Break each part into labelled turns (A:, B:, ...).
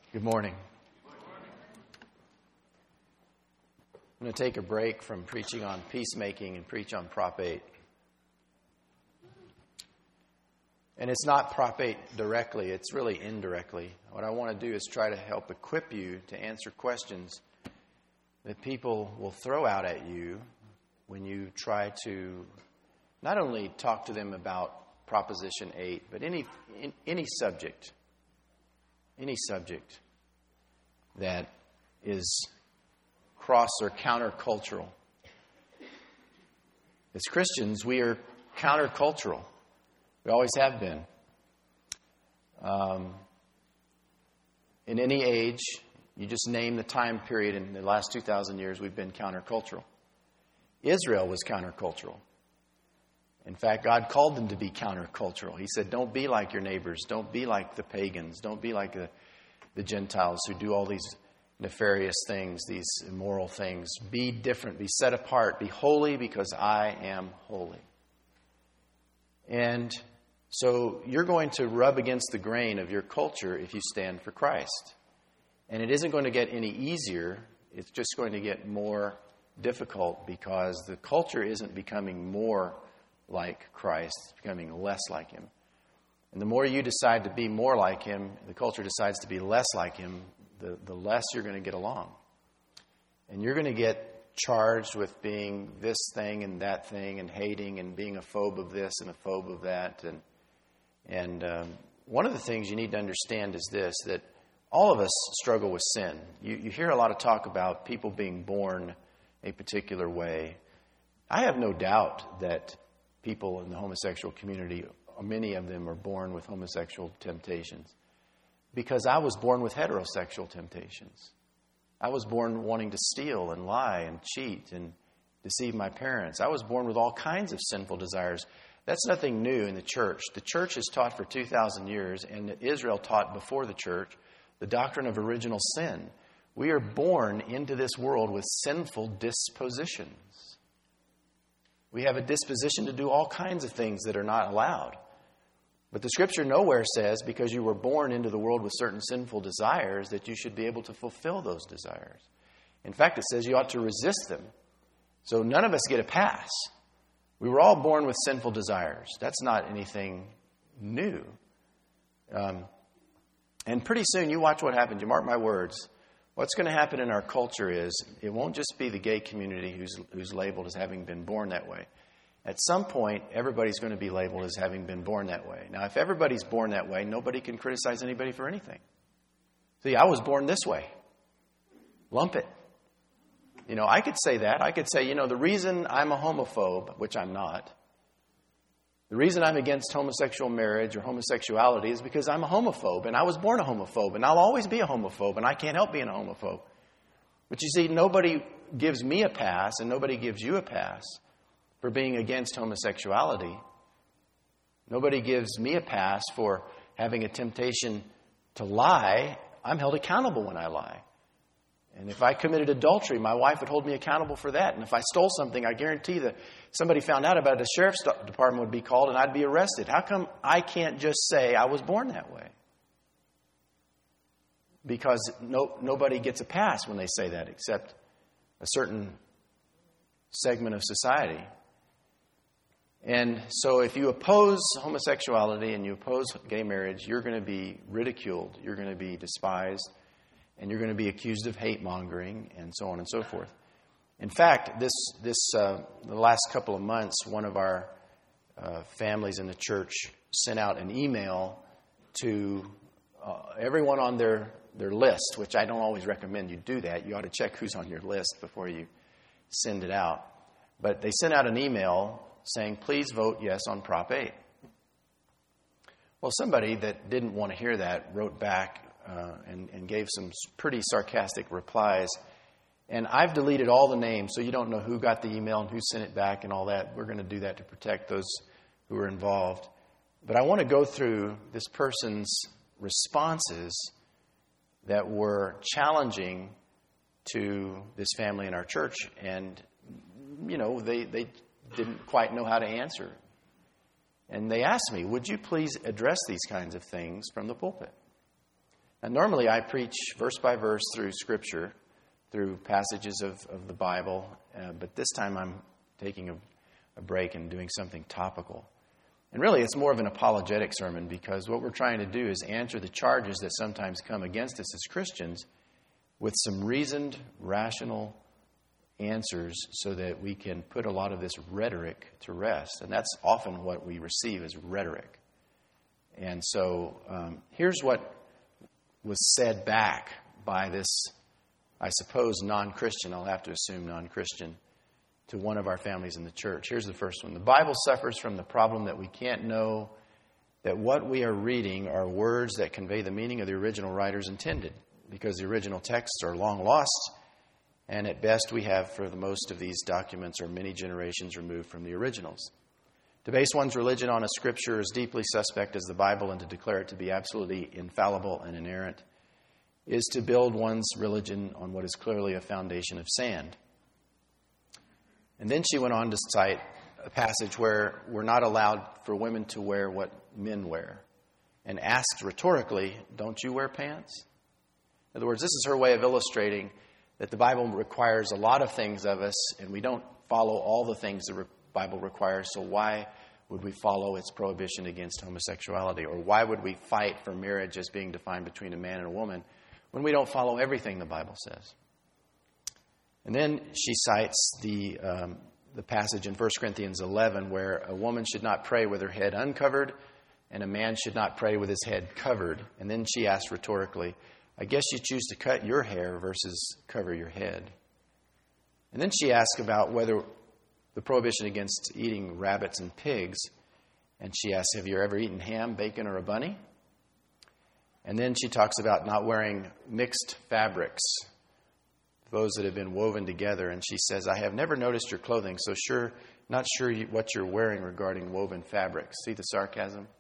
A: Good morning. I'm going to take a break from preaching on peacemaking and preach on Prop 8. And it's not Prop 8 directly, it's really indirectly. What I want to do is try to help equip you to answer questions that people will throw out at you when you try to not only talk to them about Proposition 8, but any subject that is cross or countercultural. As Christians, we are countercultural. We always have been. In any age, you just name the time period in the last 2,000 years, we've been countercultural. Israel was countercultural. In fact, God called them to be countercultural. He said, don't be like your neighbors. Don't be like the pagans. Don't be like the Gentiles who do all these nefarious things, these immoral things. Be different. Be set apart. Be holy because I am holy. And so you're going to rub against the grain of your culture if you stand for Christ. And it isn't going to get any easier. It's just going to get more difficult because the culture isn't becoming more like Christ. It's becoming less like Him. And the more you decide to be more like Him, the culture decides to be less like Him, the less you're going to get along. And you're going to get charged with being this thing and that thing and hating and being a phobe of this and a phobe of that. And one of the things you need to understand is this, that all of us struggle with sin. You hear a lot of talk about people being born a particular way. I have no doubt that people in the homosexual community, many of them are born with homosexual temptations. Because I was born with heterosexual temptations. I was born wanting to steal and lie and cheat and deceive my parents. I was born with all kinds of sinful desires. That's nothing new in the church. The church has taught for 2,000 years, and Israel taught before the church, the doctrine of original sin. We are born into this world with sinful dispositions. We have a disposition to do all kinds of things that are not allowed. But the Scripture nowhere says, because you were born into the world with certain sinful desires, that you should be able to fulfill those desires. In fact, it says you ought to resist them. So none of us get a pass. We were all born with sinful desires. That's not anything new. And pretty soon, you watch what happens. You mark my words. What's going to happen in our culture is it won't just be the gay community who's labeled as having been born that way. At some point, everybody's going to be labeled as having been born that way. Now, if everybody's born that way, nobody can criticize anybody for anything. See, I was born this way. Lump it. I could say that. I could say, the reason I'm a homophobe, which I'm not, the reason I'm against homosexual marriage or homosexuality is because I'm a homophobe, and I was born a homophobe, and I'll always be a homophobe, and I can't help being a homophobe. But you see, nobody gives me a pass, and nobody gives you a pass for being against homosexuality. Nobody gives me a pass for having a temptation to lie. I'm held accountable when I lie. And if I committed adultery, my wife would hold me accountable for that. And if I stole something, I guarantee that somebody found out about it, the sheriff's department would be called and I'd be arrested. How come I can't just say I was born that way? Because nobody gets a pass when they say that except a certain segment of society. And so if you oppose homosexuality and you oppose gay marriage, you're going to be ridiculed, you're going to be despised, and you're going to be accused of hate-mongering, and so on and so forth. In fact, the last couple of months, one of our families in the church sent out an email to everyone on their list, which I don't always recommend you do that. You ought to check who's on your list before you send it out. But they sent out an email saying, please vote yes on Prop 8. Well, somebody that didn't want to hear that wrote back and gave some pretty sarcastic replies. And I've deleted all the names, so you don't know who got the email and who sent it back and all that. We're going to do that to protect those who are involved. But I want to go through this person's responses that were challenging to this family in our church. And, they didn't quite know how to answer. And they asked me, would you please address these kinds of things from the pulpit? Now, normally I preach verse by verse through Scripture, through passages of the Bible, but this time I'm taking a break and doing something topical. And really, it's more of an apologetic sermon, because what we're trying to do is answer the charges that sometimes come against us as Christians with some reasoned, rational answers, so that we can put a lot of this rhetoric to rest. And that's often what we receive as rhetoric. And so here's what was said back by this, I suppose, non-Christian, I'll have to assume non-Christian, to one of our families in the church. Here's the first one. The Bible suffers from the problem that we can't know that what we are reading are words that convey the meaning of the original writers intended, because the original texts are long lost, and at best we have, for the most of these documents, are many generations removed from the originals. To base one's religion on a scripture as deeply suspect as the Bible and to declare it to be absolutely infallible and inerrant is to build one's religion on what is clearly a foundation of sand. And then she went on to cite a passage where we're not allowed for women to wear what men wear, and asked rhetorically, don't you wear pants? In other words, this is her way of illustrating that the Bible requires a lot of things of us, and we don't follow all the things the Bible requires, so why would we follow its prohibition against homosexuality? Or why would we fight for marriage as being defined between a man and a woman when we don't follow everything the Bible says? And then she cites the passage in 1 Corinthians 11 where a woman should not pray with her head uncovered and a man should not pray with his head covered. And then she asks rhetorically, I guess you choose to cut your hair versus cover your head. And then she asks about whether the prohibition against eating rabbits and pigs. And she asks, have you ever eaten ham, bacon, or a bunny? And then she talks about not wearing mixed fabrics, those that have been woven together. And she says, I have never noticed your clothing, so not sure what you're wearing regarding woven fabrics. See the sarcasm?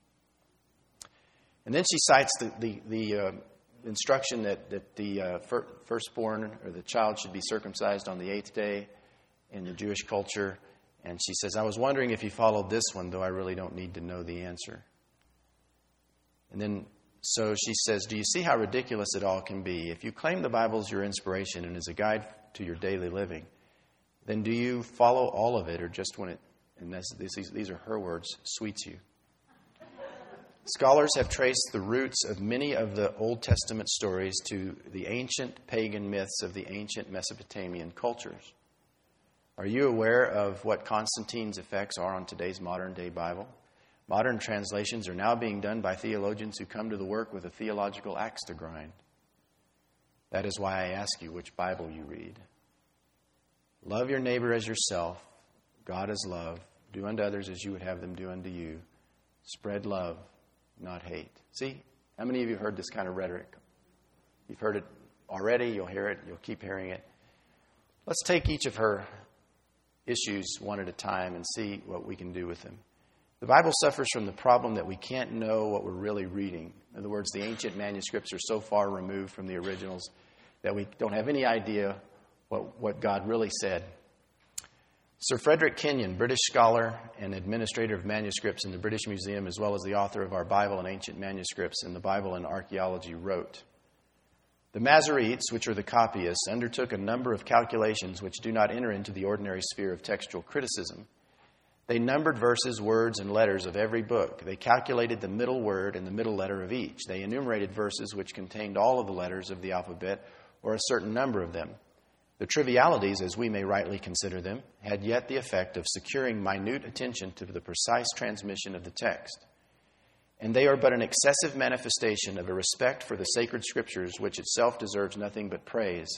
A: And then she cites the instruction that the firstborn or the child should be circumcised on the 8th day in the Jewish culture. And she says, I was wondering if you followed this one, though I really don't need to know the answer. And then so she says, do you see how ridiculous it all can be? If you claim the Bible is your inspiration and is a guide to your daily living, then do you follow all of it, or just when it, and these are her words, sweets you? Scholars have traced the roots of many of the Old Testament stories to the ancient pagan myths of the ancient Mesopotamian cultures. Are you aware of what Constantine's effects are on today's modern-day Bible? Modern translations are now being done by theologians who come to the work with a theological axe to grind. That is why I ask you which Bible you read. Love your neighbor as yourself. God is love. Do unto others as you would have them do unto you. Spread love, not hate. See, how many of you have heard this kind of rhetoric? You've heard it already. You'll hear it. You'll keep hearing it. Let's take each of her issues one at a time and see what we can do with them. The Bible suffers from the problem that we can't know what we're really reading. In other words, the ancient manuscripts are so far removed from the originals that we don't have any idea what God really said. Sir Frederick Kenyon, British scholar and administrator of manuscripts in the British Museum, as well as the author of our Bible and Ancient Manuscripts in the Bible and Archaeology, wrote, the Masoretes, which are the copyists, undertook a number of calculations which do not enter into the ordinary sphere of textual criticism. They numbered verses, words, and letters of every book. They calculated the middle word and the middle letter of each. They enumerated verses which contained all of the letters of the alphabet, or a certain number of them. The trivialities, as we may rightly consider them, had yet the effect of securing minute attention to the precise transmission of the text. And they are but an excessive manifestation of a respect for the sacred scriptures, which itself deserves nothing but praise.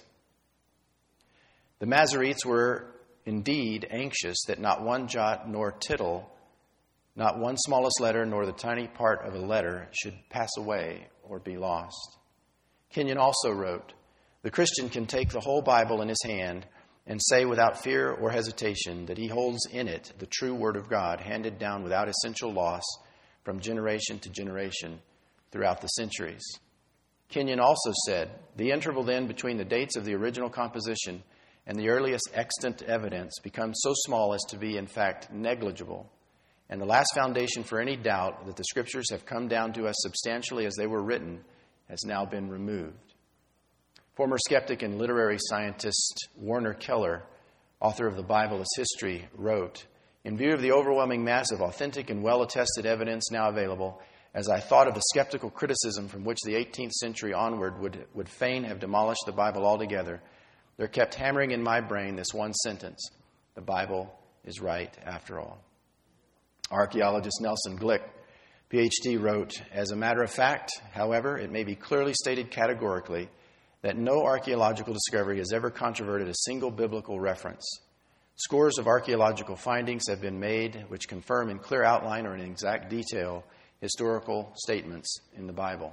A: The Masoretes were indeed anxious that not one jot nor tittle, not one smallest letter nor the tiny part of a letter should pass away or be lost. Kenyon also wrote, the Christian can take the whole Bible in his hand and say without fear or hesitation that he holds in it the true Word of God, handed down without essential loss from generation to generation throughout the centuries. Kenyon also said, the interval then between the dates of the original composition and the earliest extant evidence becomes so small as to be, in fact, negligible. And the last foundation for any doubt that the Scriptures have come down to us substantially as they were written has now been removed. Former skeptic and literary scientist Werner Keller, author of The Bible as History, wrote, "In view of the overwhelming mass of authentic and well-attested evidence now available, as I thought of the skeptical criticism from which the 18th century onward would fain have demolished the Bible altogether, there kept hammering in my brain this one sentence: the Bible is right after all." Archaeologist Nelson Glick, Ph.D., wrote, "As a matter of fact, however, it may be clearly stated categorically that no archaeological discovery has ever controverted a single biblical reference. Scores of archaeological findings have been made which confirm in clear outline or in exact detail historical statements in the Bible."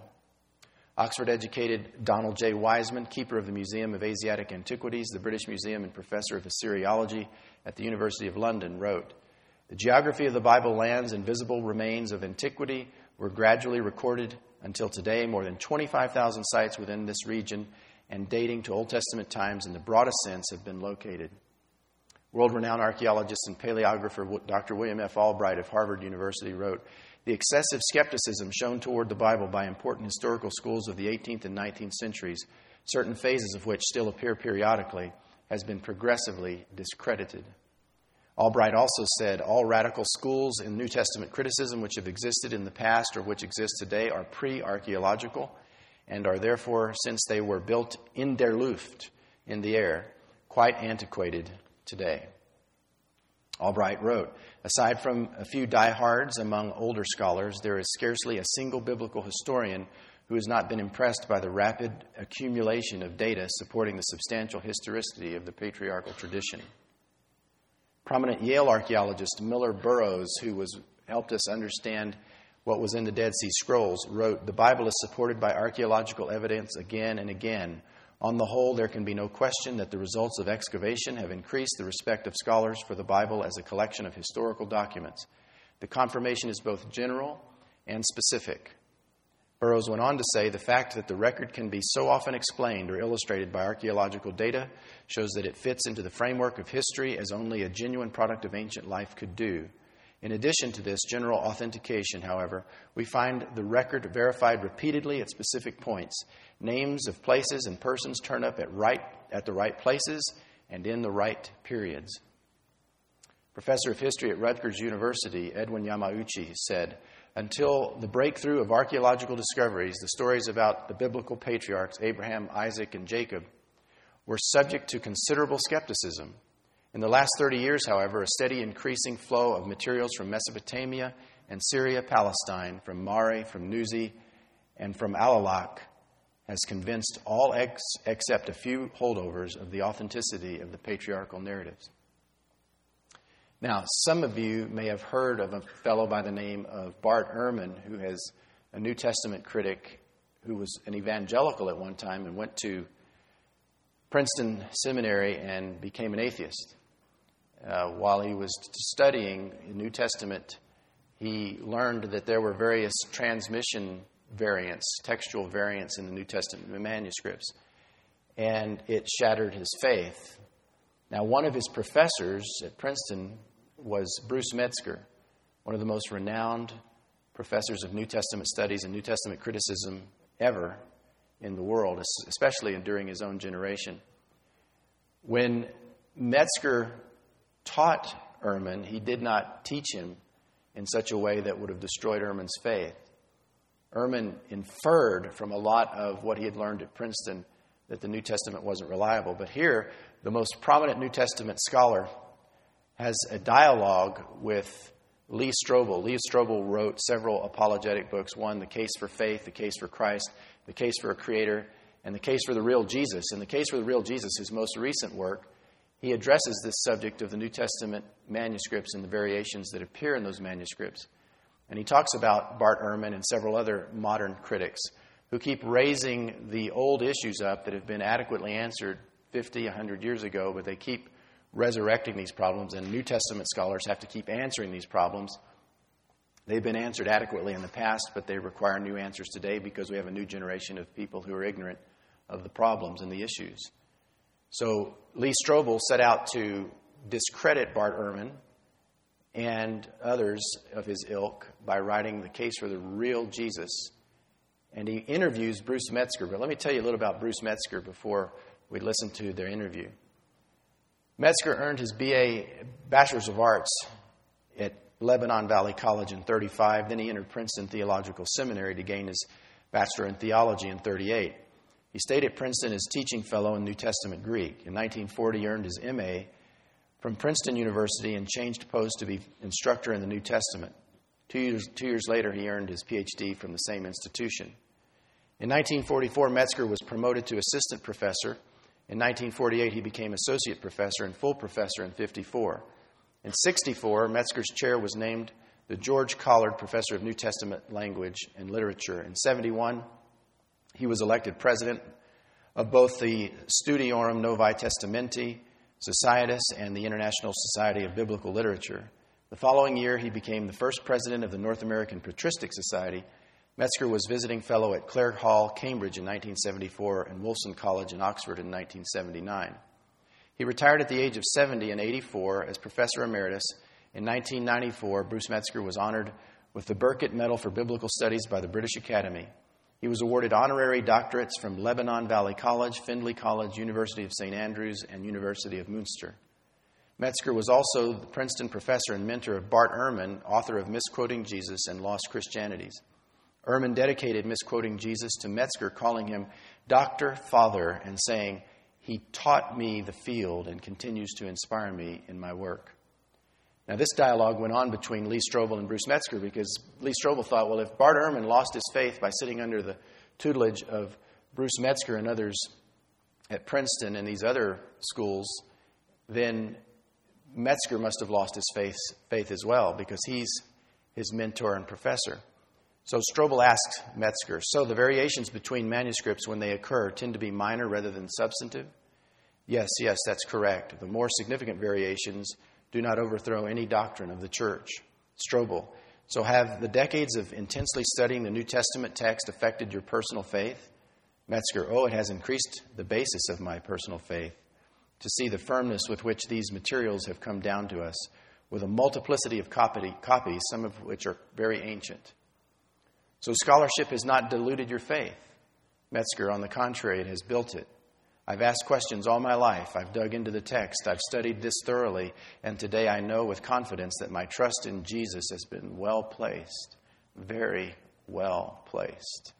A: Oxford-educated Donald J. Wiseman, keeper of the Museum of Asiatic Antiquities, the British Museum, and professor of Assyriology at the University of London, wrote, "The geography of the Bible lands and visible remains of antiquity were gradually recorded until today. More than 25,000 sites within this region and dating to Old Testament times in the broadest sense have been located." World-renowned archaeologist and paleographer Dr. William F. Albright of Harvard University wrote, "The excessive skepticism shown toward the Bible by important historical schools of the 18th and 19th centuries, certain phases of which still appear periodically, has been progressively discredited." Albright also said, "All radical schools in New Testament criticism which have existed in the past or which exist today are pre-archaeological and are therefore, since they were built in der Luft, in the air, quite antiquated today." Albright wrote, "Aside from a few diehards among older scholars, there is scarcely a single biblical historian who has not been impressed by the rapid accumulation of data supporting the substantial historicity of the patriarchal tradition." Prominent Yale archaeologist Miller Burrows, who helped us understand what was in the Dead Sea Scrolls, wrote, "The Bible is supported by archaeological evidence again and again. On the whole, there can be no question that the results of excavation have increased the respect of scholars for the Bible as a collection of historical documents. The confirmation is both general and specific." Burrows went on to say, "The fact that the record can be so often explained or illustrated by archaeological data shows that it fits into the framework of history as only a genuine product of ancient life could do. In addition to this general authentication, however, we find the record verified repeatedly at specific points. Names of places and persons turn up at the right places and in the right periods." Professor of history at Rutgers University, Edwin Yamauchi, said, "Until the breakthrough of archaeological discoveries, the stories about the biblical patriarchs, Abraham, Isaac, and Jacob, were subject to considerable skepticism. In the last 30 years, however, a steady increasing flow of materials from Mesopotamia and Syria, Palestine, from Mare, from Nuzi, and from Alalak has convinced all except a few holdovers of the authenticity of the patriarchal narratives." Now, some of you may have heard of a fellow by the name of Bart Ehrman, who is a New Testament critic who was an evangelical at one time and went to Princeton Seminary and became an atheist. While he was studying the New Testament, he learned that there were various transmission variants, textual variants in the New Testament manuscripts, and it shattered his faith. Now, one of his professors at Princeton was Bruce Metzger, one of the most renowned professors of New Testament studies and New Testament criticism ever in the world, especially during his own generation. When Metzger taught Ehrman, he did not teach him in such a way that would have destroyed Ehrman's faith. Ehrman inferred from a lot of what he had learned at Princeton that the New Testament wasn't reliable. But here, the most prominent New Testament scholar has a dialogue with Lee Strobel. Lee Strobel wrote several apologetic books. One, The Case for Faith, The Case for Christ, The Case for a Creator, and The Case for the Real Jesus. In The Case for the Real Jesus, his most recent work, he addresses this subject of the New Testament manuscripts and the variations that appear in those manuscripts. And he talks about Bart Ehrman and several other modern critics who keep raising the old issues up that have been adequately answered 50, 100 years ago, but they keep resurrecting these problems, and New Testament scholars have to keep answering these problems. They've been answered adequately in the past, but they require new answers today because we have a new generation of people who are ignorant of the problems and the issues. So Lee Strobel set out to discredit Bart Ehrman and others of his ilk by writing The Case for the Real Jesus. and he interviews Bruce Metzger. But let me tell you a little about Bruce Metzger before we listen to their interview. Metzger earned his BA, Bachelor's of Arts, at Lebanon Valley College in 1935. Then he entered Princeton Theological Seminary to gain his Bachelor in Theology in 1938. He stayed at Princeton as teaching fellow in New Testament Greek. In 1940, he earned his MA from Princeton University and changed post to be instructor in the New Testament. Two years later, he earned his PhD from the same institution. In 1944, Metzger was promoted to assistant professor. In 1948, he became associate professor and full professor in 1954. In 1964, Metzger's chair was named the George Collard Professor of New Testament Language and Literature. In 1971, he was elected president of both the Studiorum Novae Testamenti Societas and the International Society of Biblical Literature. The following year, he became the first president of the North American Patristic Society. Metzger was visiting fellow at Clare Hall, Cambridge in 1974 and Wolfson College in Oxford in 1979. He retired at the age of 70 in 1984 as professor emeritus. In 1994, Bruce Metzger was honored with the Burkitt Medal for Biblical Studies by the British Academy. He was awarded honorary doctorates from Lebanon Valley College, Findlay College, University of St. Andrews, and University of Munster. Metzger was also the Princeton professor and mentor of Bart Ehrman, author of Misquoting Jesus and Lost Christianities. Ehrman dedicated Misquoting Jesus to Metzger, calling him Doctor, Father, and saying, "He taught me the field and continues to inspire me in my work." Now, this dialogue went on between Lee Strobel and Bruce Metzger because Lee Strobel thought, well, if Bart Ehrman lost his faith by sitting under the tutelage of Bruce Metzger and others at Princeton and these other schools, then Metzger must have lost his faith as well because he's his mentor and professor. So Strobel asked Metzger, so the variations between manuscripts when they occur tend to be minor rather than substantive? Yes, that's correct. The more significant variations do not overthrow any doctrine of the church. Strobel, so have the decades of intensely studying the New Testament text affected your personal faith? Metzger, it has increased the basis of my personal faith to see the firmness with which these materials have come down to us with a multiplicity of copies, some of which are very ancient. So scholarship has not diluted your faith. Metzger, on the contrary, it has built it. I've asked questions all my life. I've dug into the text. I've studied this thoroughly. And today I know with confidence that my trust in Jesus has been well placed, very well placed.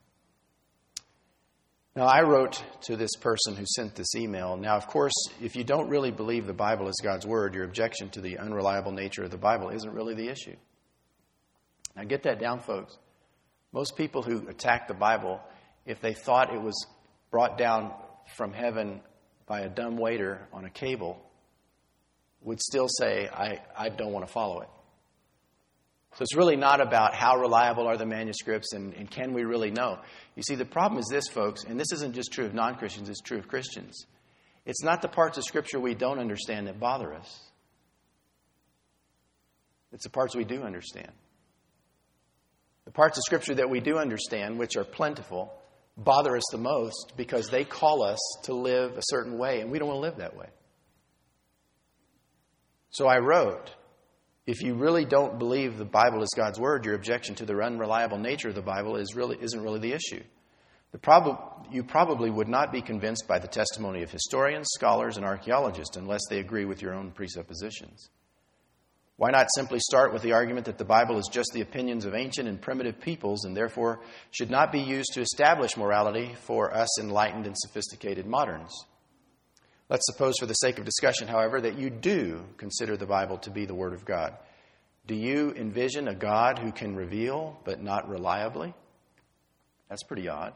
A: Now, I wrote to this person who sent this email. Now, of course, if you don't really believe the Bible is God's Word, your objection to the unreliable nature of the Bible isn't really the issue. Now, get that down, folks. Most people who attack the Bible, if they thought it was brought down from heaven by a dumb waiter on a cable, would still say, I don't want to follow it. So it's really not about how reliable are the manuscripts and can we really know. You see, the problem is this, folks, and this isn't just true of non-Christians, it's true of Christians. It's not the parts of Scripture we don't understand that bother us. It's the parts we do understand. The parts of Scripture that we do understand, which are plentiful, bother us the most because they call us to live a certain way, and we don't want to live that way. So I wrote, if you really don't believe the Bible is God's Word, your objection to the unreliable nature of the Bible isn't really the issue. You probably would not be convinced by the testimony of historians, scholars, and archaeologists unless they agree with your own presuppositions. Why not simply start with the argument that the Bible is just the opinions of ancient and primitive peoples and therefore should not be used to establish morality for us enlightened and sophisticated moderns? Let's suppose for the sake of discussion, however, that you do consider the Bible to be the Word of God. Do you envision a God who can reveal but not reliably? That's pretty odd.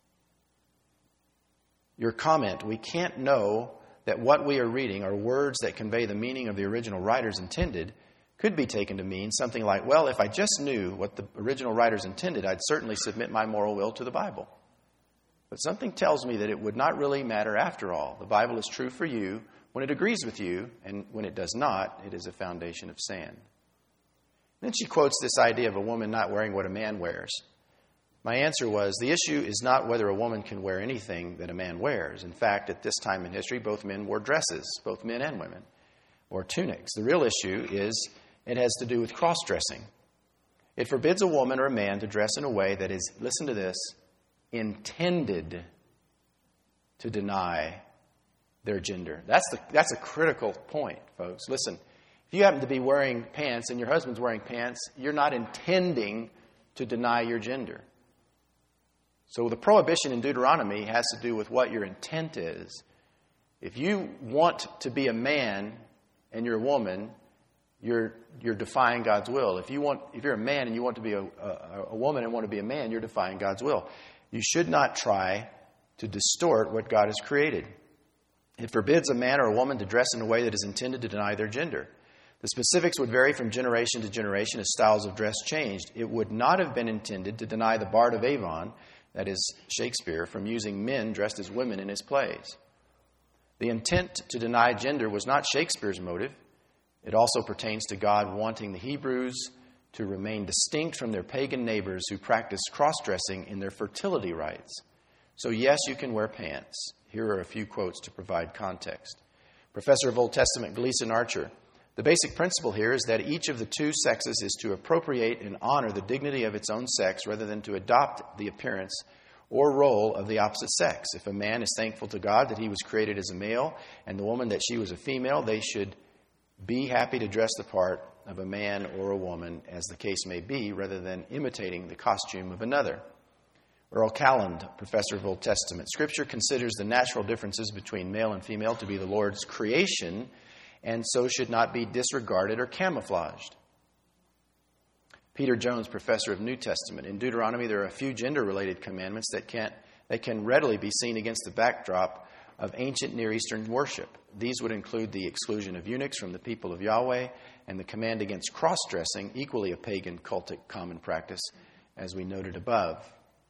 A: Your comment, we can't know that what we are reading are words that convey the meaning of the original writers intended, could be taken to mean something like, well, if I just knew what the original writers intended, I'd certainly submit my moral will to the Bible. But something tells me that it would not really matter after all. The Bible is true for you when it agrees with you, and when it does not, it is a foundation of sand. Then she quotes this idea of a woman not wearing what a man wears. My answer was, the issue is not whether a woman can wear anything that a man wears. In fact, at this time in history, both men wore dresses, both men and women, or tunics. The real issue is it has to do with cross-dressing. It forbids a woman or a man to dress in a way that is, listen to this, intended to deny their gender. That's a critical point, folks. Listen, if you happen to be wearing pants and your husband's wearing pants, you're not intending to deny your gender. So the prohibition in Deuteronomy has to do with what your intent is. If you want to be a man and you're a woman, you're defying God's will. If you're a man and you want to be a woman and want to be a man, you're defying God's will. You should not try to distort what God has created. It forbids a man or a woman to dress in a way that is intended to deny their gender. The specifics would vary from generation to generation as styles of dress changed. It would not have been intended to deny the Bard of Avon, that is Shakespeare, from using men dressed as women in his plays. The intent to deny gender was not Shakespeare's motive. It also pertains to God wanting the Hebrews to remain distinct from their pagan neighbors who practiced cross-dressing in their fertility rites. So yes, you can wear pants. Here are a few quotes to provide context. Professor of Old Testament Gleason Archer: the basic principle here is that each of the two sexes is to appropriate and honor the dignity of its own sex rather than to adopt the appearance or role of the opposite sex. If a man is thankful to God that he was created as a male and the woman that she was a female, they should be happy to dress the part of a man or a woman, as the case may be, rather than imitating the costume of another. Earl Calland, professor of Old Testament: Scripture considers the natural differences between male and female to be the Lord's creation, and so should not be disregarded or camouflaged. Peter Jones, professor of New Testament: in Deuteronomy, there are a few gender-related commandments that can readily be seen against the backdrop of ancient Near Eastern worship. These would include the exclusion of eunuchs from the people of Yahweh and the command against cross-dressing, equally a pagan cultic common practice, as we noted above.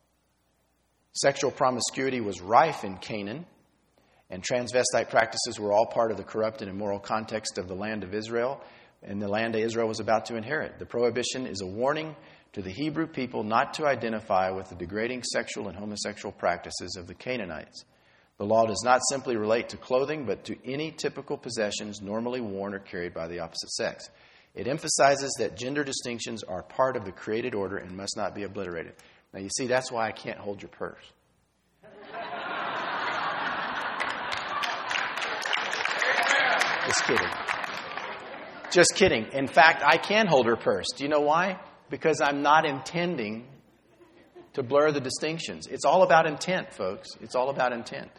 A: Sexual promiscuity was rife in Canaan, and transvestite practices were all part of the corrupt and immoral context of the land of Israel, and the land that Israel was about to inherit. The prohibition is a warning to the Hebrew people not to identify with the degrading sexual and homosexual practices of the Canaanites. The law does not simply relate to clothing, but to any typical possessions normally worn or carried by the opposite sex. It emphasizes that gender distinctions are part of the created order and must not be obliterated. Now, you see, that's why I can't hold your purse. Just kidding. Just kidding. In fact, I can hold her purse. Do you know why? Because I'm not intending to blur the distinctions. It's all about intent, folks. It's all about intent.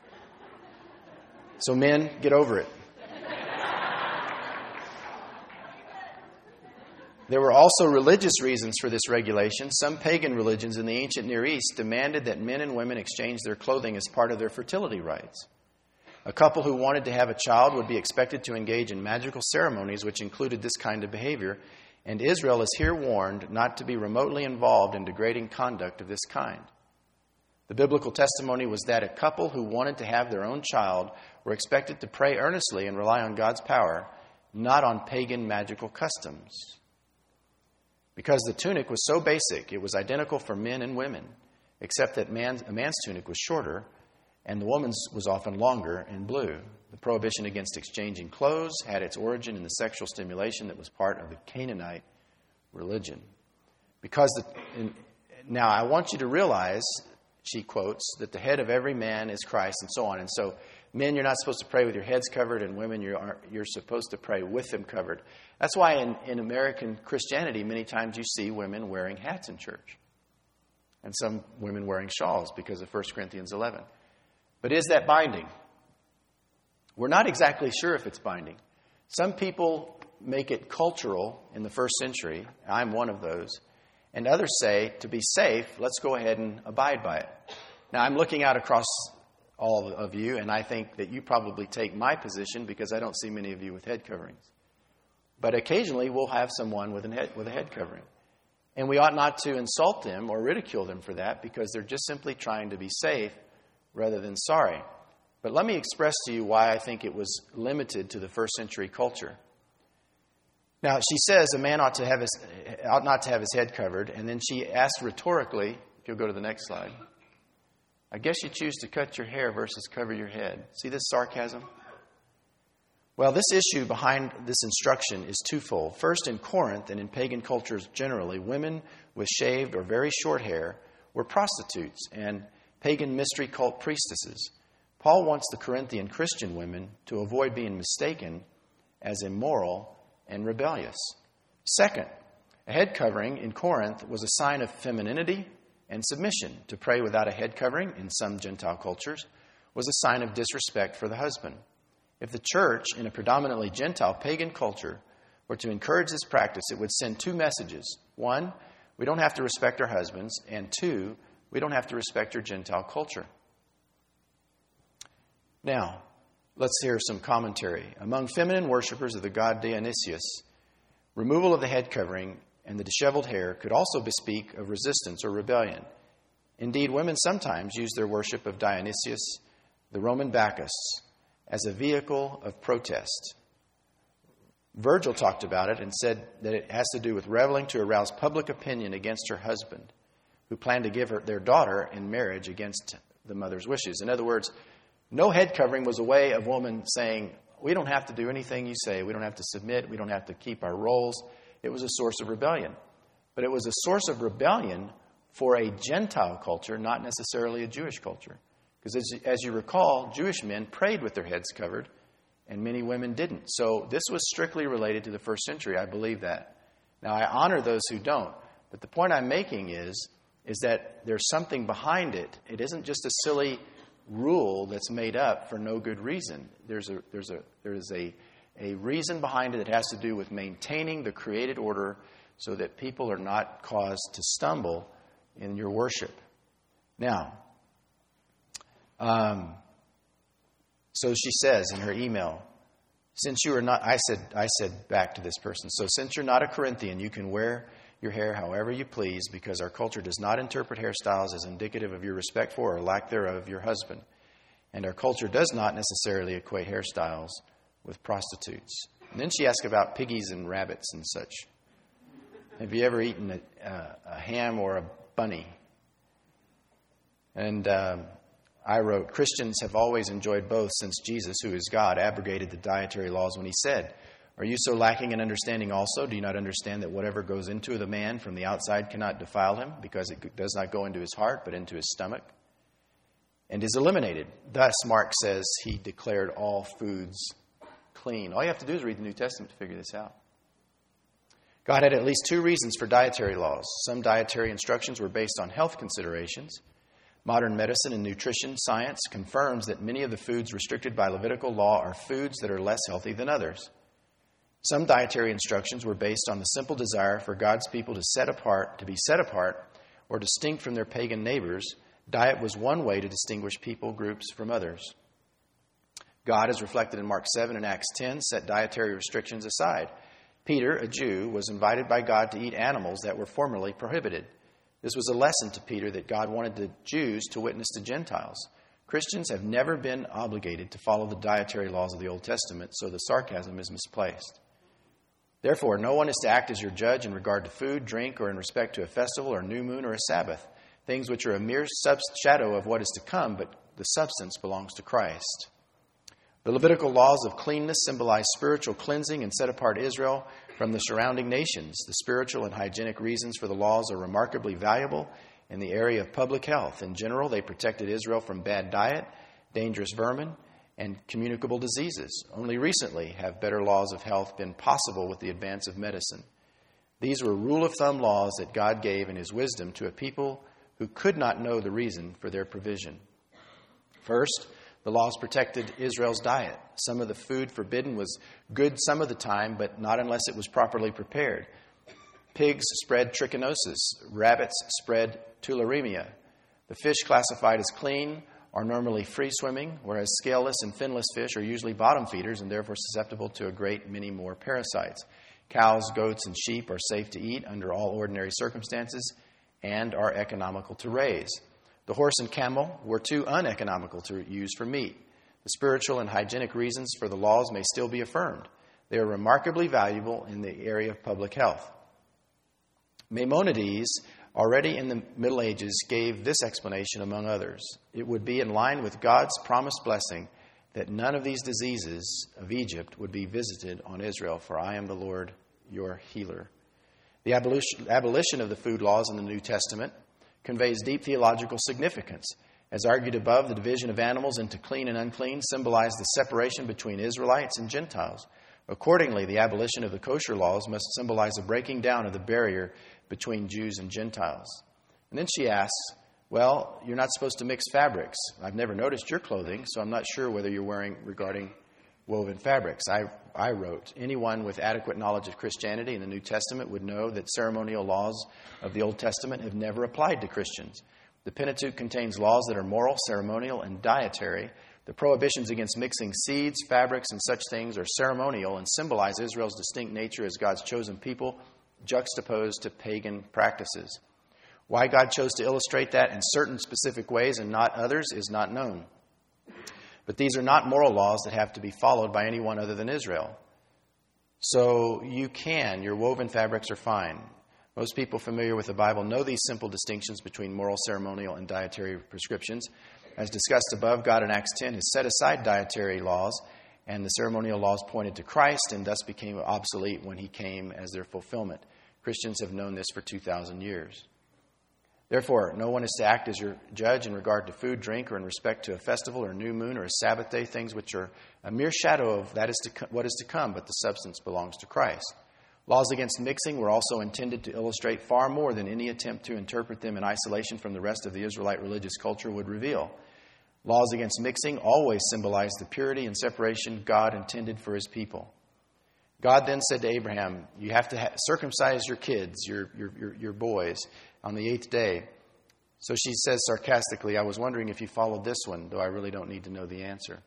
A: So men, get over it. There were also religious reasons for this regulation. Some pagan religions in the ancient Near East demanded that men and women exchange their clothing as part of their fertility rites. A couple who wanted to have a child would be expected to engage in magical ceremonies which included this kind of behavior, and Israel is here warned not to be remotely involved in degrading conduct of this kind. The biblical testimony was that a couple who wanted to have their own child were expected to pray earnestly and rely on God's power, not on pagan magical customs. Because the tunic was so basic, it was identical for men and women, except that a man's tunic was shorter and the woman's was often longer and blue. The prohibition against exchanging clothes had its origin in the sexual stimulation that was part of the Canaanite religion. Now, I want you to realize, she quotes, that the head of every man is Christ, and so on. And so, men, you're not supposed to pray with your heads covered, and women, you're supposed to pray with them covered. That's why in American Christianity, many times you see women wearing hats in church, and some women wearing shawls because of 1 Corinthians 11. But is that binding? We're not exactly sure if it's binding. Some people make it cultural in the first century. I'm one of those. And others say, to be safe, let's go ahead and abide by it. Now, I'm looking out across all of you, and I think that you probably take my position because I don't see many of you with head coverings. But occasionally, we'll have someone with a head covering. And we ought not to insult them or ridicule them for that because they're just simply trying to be safe rather than sorry. But let me express to you why I think it was limited to the first century culture. Now, she says a man ought not to have his head covered, and then she asks rhetorically, if you'll go to the next slide, I guess you choose to cut your hair versus cover your head. See this sarcasm? Well, this issue behind this instruction is twofold. First, in Corinth and in pagan cultures generally, women with shaved or very short hair were prostitutes and pagan mystery cult priestesses. Paul wants the Corinthian Christian women to avoid being mistaken as immoral and rebellious. Second, a head covering in Corinth was a sign of femininity and submission. To pray without a head covering in some Gentile cultures was a sign of disrespect for the husband. If the church in a predominantly Gentile pagan culture were to encourage this practice, it would send two messages. One, we don't have to respect our husbands. And two, we don't have to respect your Gentile culture. Now, let's hear some commentary. Among feminine worshipers of the god Dionysius, removal of the head covering and the disheveled hair could also bespeak of resistance or rebellion. Indeed, women sometimes use their worship of Dionysius, the Roman Bacchus, as a vehicle of protest. Virgil talked about it and said that it has to do with reveling to arouse public opinion against her husband, who planned to give her their daughter in marriage against the mother's wishes. In other words, no head covering was a way of woman saying, we don't have to do anything you say. We don't have to submit. We don't have to keep our roles. It was a source of rebellion. But it was a source of rebellion for a Gentile culture, not necessarily a Jewish culture. Because as you recall, Jewish men prayed with their heads covered, and many women didn't. So this was strictly related to the first century. I believe that. Now, I honor those who don't. But the point I'm making is that there's something behind it. It isn't just a silly rule that's made up for no good reason. There is a reason behind it that has to do with maintaining the created order so that people are not caused to stumble in your worship. Now, so she says in her email, since you are not, I said back to this person, so since you're not a Corinthian, you can wear your hair however you please, because our culture does not interpret hairstyles as indicative of your respect for or lack thereof of your husband. And our culture does not necessarily equate hairstyles with prostitutes. And then she asked about piggies and rabbits and such. Have you ever eaten a ham or a bunny? And I wrote, Christians have always enjoyed both since Jesus, who is God, abrogated the dietary laws when he said, are you so lacking in understanding also? Do you not understand that whatever goes into the man from the outside cannot defile him, because it does not go into his heart, but into his stomach, and is eliminated? Thus, Mark says he declared all foods clean. All you have to do is read the New Testament to figure this out. God had at least two reasons for dietary laws. Some dietary instructions were based on health considerations. Modern medicine and nutrition science confirms that many of the foods restricted by Levitical law are foods that are less healthy than others. Some dietary instructions were based on the simple desire for God's people to be set apart or distinct from their pagan neighbors. Diet was one way to distinguish people groups from others. God, as reflected in Mark 7 and Acts 10, set dietary restrictions aside. Peter, a Jew, was invited by God to eat animals that were formerly prohibited. This was a lesson to Peter that God wanted the Jews to witness to Gentiles. Christians have never been obligated to follow the dietary laws of the Old Testament, so the sarcasm is misplaced. Therefore, no one is to act as your judge in regard to food, drink, or in respect to a festival or new moon or a Sabbath, things which are a mere shadow of what is to come, but the substance belongs to Christ. The Levitical laws of cleanness symbolize spiritual cleansing and set apart Israel from the surrounding nations. The spiritual and hygienic reasons for the laws are remarkably valuable in the area of public health. In general, they protected Israel from bad diet, dangerous vermin, and communicable diseases. Only recently have better laws of health been possible with the advance of medicine. These were rule-of-thumb laws that God gave in his wisdom to a people who could not know the reason for their provision. First, the laws protected Israel's diet. Some of the food forbidden was good some of the time, but not unless it was properly prepared. Pigs spread trichinosis. Rabbits spread tularemia. The fish classified as clean are normally free-swimming, whereas scaleless and finless fish are usually bottom feeders and therefore susceptible to a great many more parasites. Cows, goats, and sheep are safe to eat under all ordinary circumstances and are economical to raise. The horse and camel were too uneconomical to use for meat. The spiritual and hygienic reasons for the laws may still be affirmed. They are remarkably valuable in the area of public health. Maimonides, already in the Middle Ages, gave this explanation among others. It would be in line with God's promised blessing that none of these diseases of Egypt would be visited on Israel, for I am the Lord, your healer. The abolition of the food laws in the New Testament conveys deep theological significance. As argued above, the division of animals into clean and unclean symbolized the separation between Israelites and Gentiles. Accordingly, the abolition of the kosher laws must symbolize a breaking down of the barrier between Jews and Gentiles. And then she asks, well, you're not supposed to mix fabrics. I've never noticed your clothing, so I'm not sure whether you're wearing regarding woven fabrics. I wrote, anyone with adequate knowledge of Christianity in the New Testament would know that ceremonial laws of the Old Testament have never applied to Christians. The Pentateuch contains laws that are moral, ceremonial, and dietary. The prohibitions against mixing seeds, fabrics, and such things are ceremonial and symbolize Israel's distinct nature as God's chosen people, juxtaposed to pagan practices. Why God chose to illustrate that in certain specific ways and not others is not known. But these are not moral laws that have to be followed by anyone other than Israel. So your woven fabrics are fine. Most people familiar with the Bible know these simple distinctions between moral, ceremonial, and dietary prescriptions. As discussed above, God in Acts 10 has set aside dietary laws, and the ceremonial laws pointed to Christ and thus became obsolete when he came as their fulfillment. Christians have known this for 2,000 years. Therefore, no one is to act as your judge in regard to food, drink, or in respect to a festival or a new moon or a Sabbath day, things which are a mere shadow of what is to come, but the substance belongs to Christ. Laws against mixing were also intended to illustrate far more than any attempt to interpret them in isolation from the rest of the Israelite religious culture would reveal. Laws against mixing always symbolize the purity and separation God intended for his people. God then said to Abraham, you have to circumcise your kids, your boys, on the 8th day. So she says sarcastically, I was wondering if you followed this one, though I really don't need to know the answer.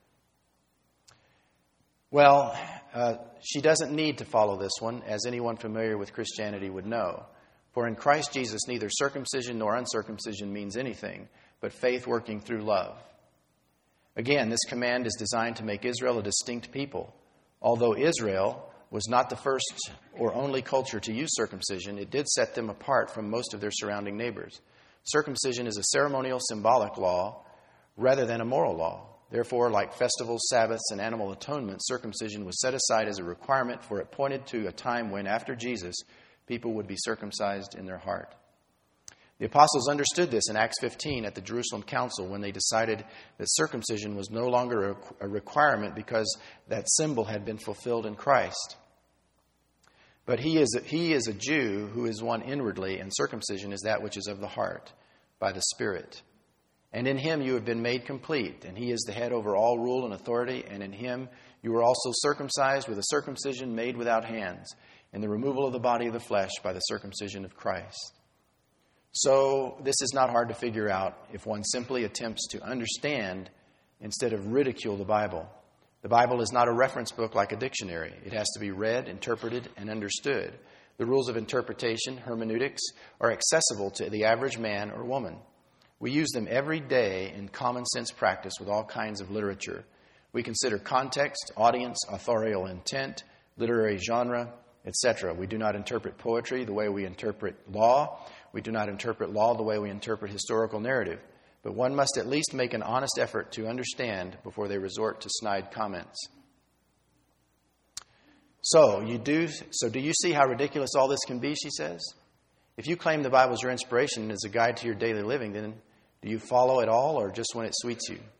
A: Well, she doesn't need to follow this one, as anyone familiar with Christianity would know. For in Christ Jesus, neither circumcision nor uncircumcision means anything, but faith working through love. Again, this command is designed to make Israel a distinct people. Although Israel was not the first or only culture to use circumcision, it did set them apart from most of their surrounding neighbors. Circumcision is a ceremonial, symbolic law rather than a moral law. Therefore, like festivals, Sabbaths, and animal atonement, circumcision was set aside as a requirement, for it pointed to a time when, after Jesus, people would be circumcised in their heart. The apostles understood this in Acts 15 at the Jerusalem Council when they decided that circumcision was no longer a requirement because that symbol had been fulfilled in Christ. But he is a Jew who is one inwardly, and circumcision is that which is of the heart, by the Spirit. And in him you have been made complete, and he is the head over all rule and authority, and in him you were also circumcised with a circumcision made without hands, in the removal of the body of the flesh by the circumcision of Christ. So this is not hard to figure out if one simply attempts to understand instead of ridicule the Bible. The Bible is not a reference book like a dictionary. It has to be read, interpreted, and understood. The rules of interpretation, hermeneutics, are accessible to the average man or woman. We use them every day in common sense practice with all kinds of literature. We consider context, audience, authorial intent, literary genre, etc. We do not interpret poetry the way we interpret law. We do not interpret law the way we interpret historical narrative. But one must at least make an honest effort to understand before they resort to snide comments. So do you see how ridiculous all this can be, she says? If you claim the Bible is your inspiration and is a guide to your daily living, then do you follow it all or just when it suits you?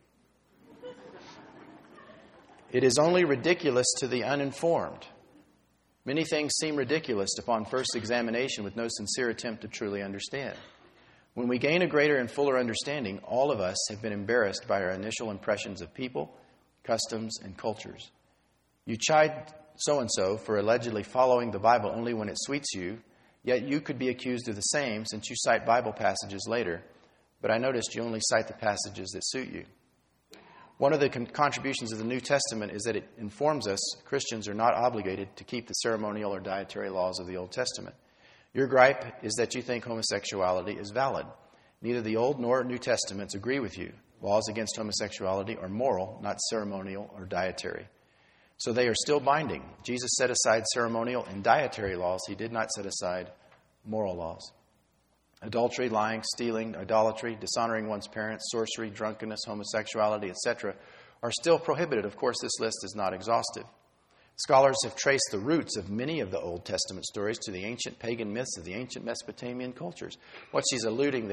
A: It is only ridiculous to the uninformed. Many things seem ridiculous upon first examination with no sincere attempt to truly understand. When we gain a greater and fuller understanding, all of us have been embarrassed by our initial impressions of people, customs, and cultures. You chide so-and-so for allegedly following the Bible only when it suits you, yet you could be accused of the same since you cite Bible passages later, but I noticed you only cite the passages that suit you. One of the contributions of the New Testament is that it informs us Christians are not obligated to keep the ceremonial or dietary laws of the Old Testament. Your gripe is that you think homosexuality is valid. Neither the Old nor New Testaments agree with you. Laws against homosexuality are moral, not ceremonial or dietary. So they are still binding. Jesus set aside ceremonial and dietary laws. He did not set aside moral laws. Adultery, lying, stealing, idolatry, dishonoring one's parents, sorcery, drunkenness, homosexuality, etc. are still prohibited. Of course, this list is not exhaustive. Scholars have traced the roots of many of the Old Testament stories to the ancient pagan myths of the ancient Mesopotamian cultures. What she's alleging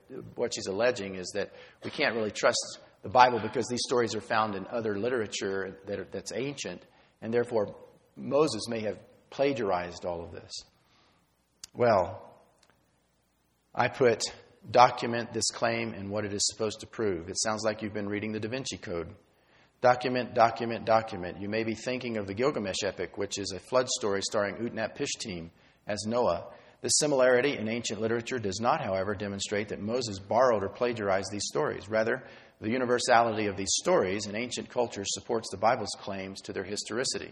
A: is that we can't really trust the Bible because these stories are found in other literature that's ancient, and therefore Moses may have plagiarized all of this. Well, I put document this claim and what it is supposed to prove. It sounds like you've been reading the Da Vinci Code. Document, document, document. You may be thinking of the Gilgamesh epic, which is a flood story starring Utnapishtim as Noah. This similarity in ancient literature does not, however, demonstrate that Moses borrowed or plagiarized these stories. Rather, the universality of these stories in ancient cultures supports the Bible's claims to their historicity.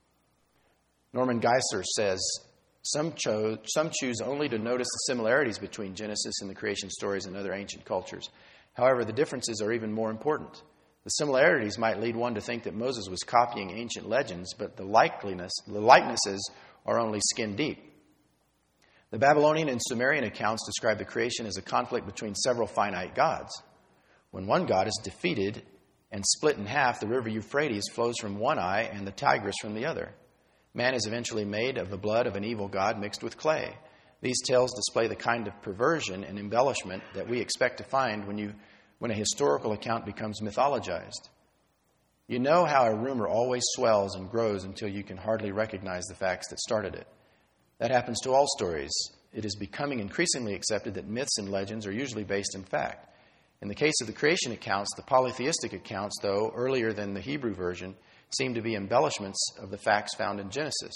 A: Norman Geisler says, Some choose only to notice the similarities between Genesis and the creation stories in other ancient cultures. However, the differences are even more important. The similarities might lead one to think that Moses was copying ancient legends, but the likenesses are only skin deep. The Babylonian and Sumerian accounts describe the creation as a conflict between several finite gods. When one god is defeated and split in half, the river Euphrates flows from one eye and the Tigris from the other. Man is eventually made of the blood of an evil god mixed with clay. These tales display the kind of perversion and embellishment that we expect to find when a historical account becomes mythologized. You know how a rumor always swells and grows until you can hardly recognize the facts that started it. That happens to all stories. It is becoming increasingly accepted that myths and legends are usually based in fact. In the case of the creation accounts, the polytheistic accounts, though earlier than the Hebrew version, seem to be embellishments of the facts found in Genesis.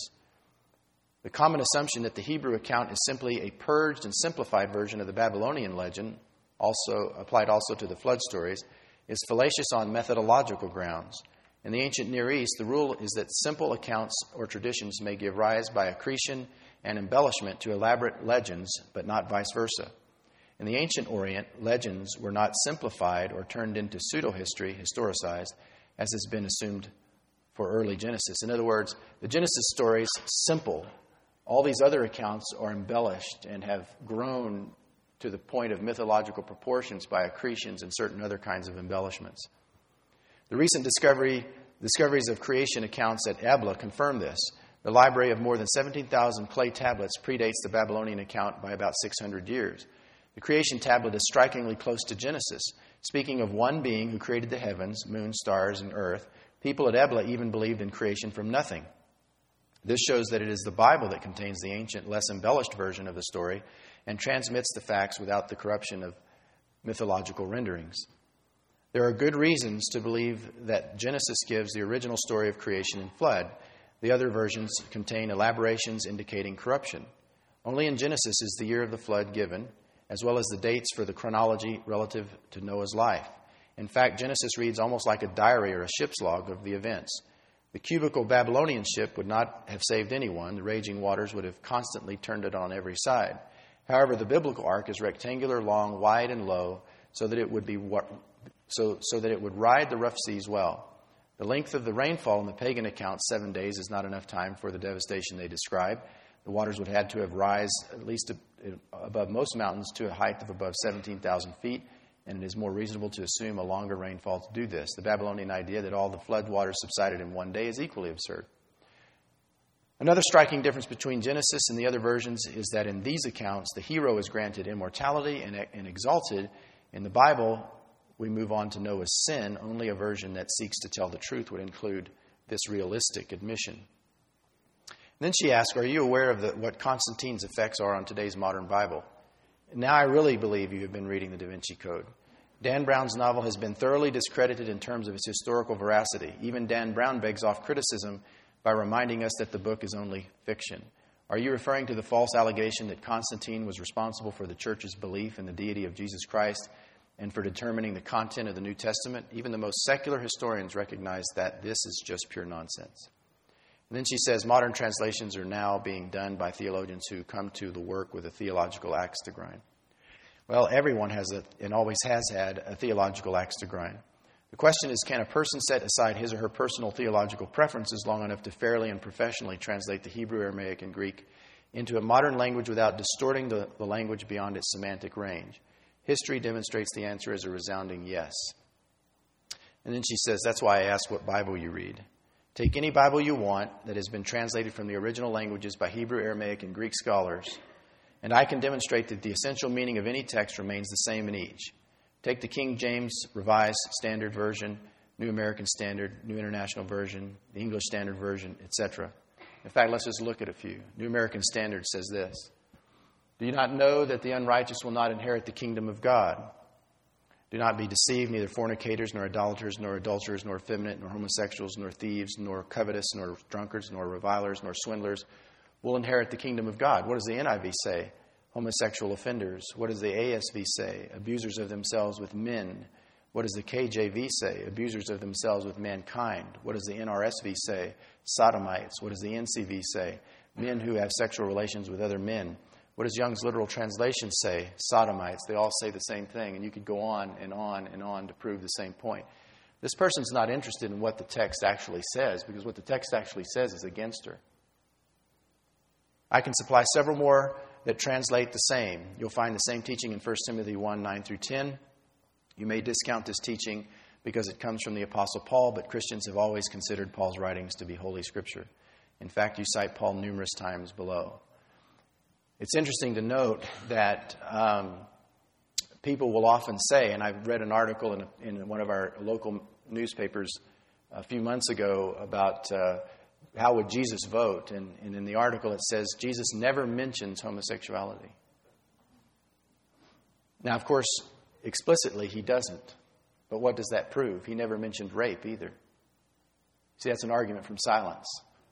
A: The common assumption that the Hebrew account is simply a purged and simplified version of the Babylonian legend, also applied to the flood stories, is fallacious on methodological grounds. In the ancient Near East, the rule is that simple accounts or traditions may give rise by accretion and embellishment to elaborate legends, but not vice versa. In the ancient Orient, legends were not simplified or turned into pseudo-history, historicized, as has been assumed for early Genesis. In other words, the Genesis story is simple. All these other accounts are embellished and have grown to the point of mythological proportions by accretions and certain other kinds of embellishments. The recent discoveries of creation accounts at Ebla confirm this. The library of more than 17,000 clay tablets predates the Babylonian account by about 600 years. The creation tablet is strikingly close to Genesis. Speaking of one being who created the heavens, moon, stars, and earth, people at Ebla even believed in creation from nothing. This shows that it is the Bible that contains the ancient, less embellished version of the story and transmits the facts without the corruption of mythological renderings. There are good reasons to believe that Genesis gives the original story of creation and flood. The other versions contain elaborations indicating corruption. Only in Genesis is the year of the flood given, as well as the dates for the chronology relative to Noah's life. In fact, Genesis reads almost like a diary or a ship's log of the events. The cubical Babylonian ship would not have saved anyone. The raging waters would have constantly turned it on every side. However, the biblical ark is rectangular, long, wide, and low, so that it would ride the rough seas well. The length of the rainfall in the pagan account, 7 days, is not enough time for the devastation they describe. The waters would have to have rise at least above most mountains to a height of above 17,000 feet, and it is more reasonable to assume a longer rainfall to do this. The Babylonian idea that all the flood waters subsided in 1 day is equally absurd. Another striking difference between Genesis and the other versions is that in these accounts, the hero is granted immortality and exalted. In the Bible, we move on to Noah's sin. Only a version that seeks to tell the truth would include this realistic admission. And then she asked, are you aware of what Constantine's effects are on today's modern Bible? Now I really believe you have been reading the Da Vinci Code. Dan Brown's novel has been thoroughly discredited in terms of its historical veracity. Even Dan Brown begs off criticism by reminding us that the book is only fiction. Are you referring to the false allegation that Constantine was responsible for the church's belief in the deity of Jesus Christ and for determining the content of the New Testament? Even the most secular historians recognize that this is just pure nonsense. And then she says modern translations are now being done by theologians who come to the work with a theological axe to grind. Well, everyone has and always has had a theological axe to grind. The question is, can a person set aside his or her personal theological preferences long enough to fairly and professionally translate the Hebrew, Aramaic, and Greek into a modern language without distorting the language beyond its semantic range? History demonstrates the answer as a resounding yes. And then she says, that's why I ask what Bible you read. Take any Bible you want that has been translated from the original languages by Hebrew, Aramaic, and Greek scholars, and I can demonstrate that the essential meaning of any text remains the same in each. Take the King James Revised Standard Version, New American Standard, New International Version, the English Standard Version, etc. In fact, let's just look at a few. New American Standard says this: "Do you not know that the unrighteous will not inherit the kingdom of God? Do not be deceived, neither fornicators, nor idolaters, nor adulterers, nor effeminate, nor homosexuals, nor thieves, nor covetous, nor drunkards, nor revilers, nor swindlers will inherit the kingdom of God." What does the NIV say? Homosexual offenders. What does the ASV say? Abusers of themselves with men. What does the KJV say? Abusers of themselves with mankind. What does the NRSV say? Sodomites. What does the NCV say? Men who have sexual relations with other men. What does Young's literal translation say? Sodomites. They all say the same thing, and you could go on and on and on to prove the same point. This person's not interested in what the text actually says, because what the text actually says is against her. I can supply several more that translate the same. You'll find the same teaching in 1 Timothy 1, 9 through 10. You may discount this teaching because it comes from the Apostle Paul, but Christians have always considered Paul's writings to be Holy Scripture. In fact, you cite Paul numerous times below. It's interesting to note that people will often say, and I've read an article in one of our local newspapers a few months ago about how would Jesus vote, and in the article it says Jesus never mentions homosexuality. Now, of course, explicitly he doesn't, but what does that prove? He never mentioned rape either. See, that's an argument from silence,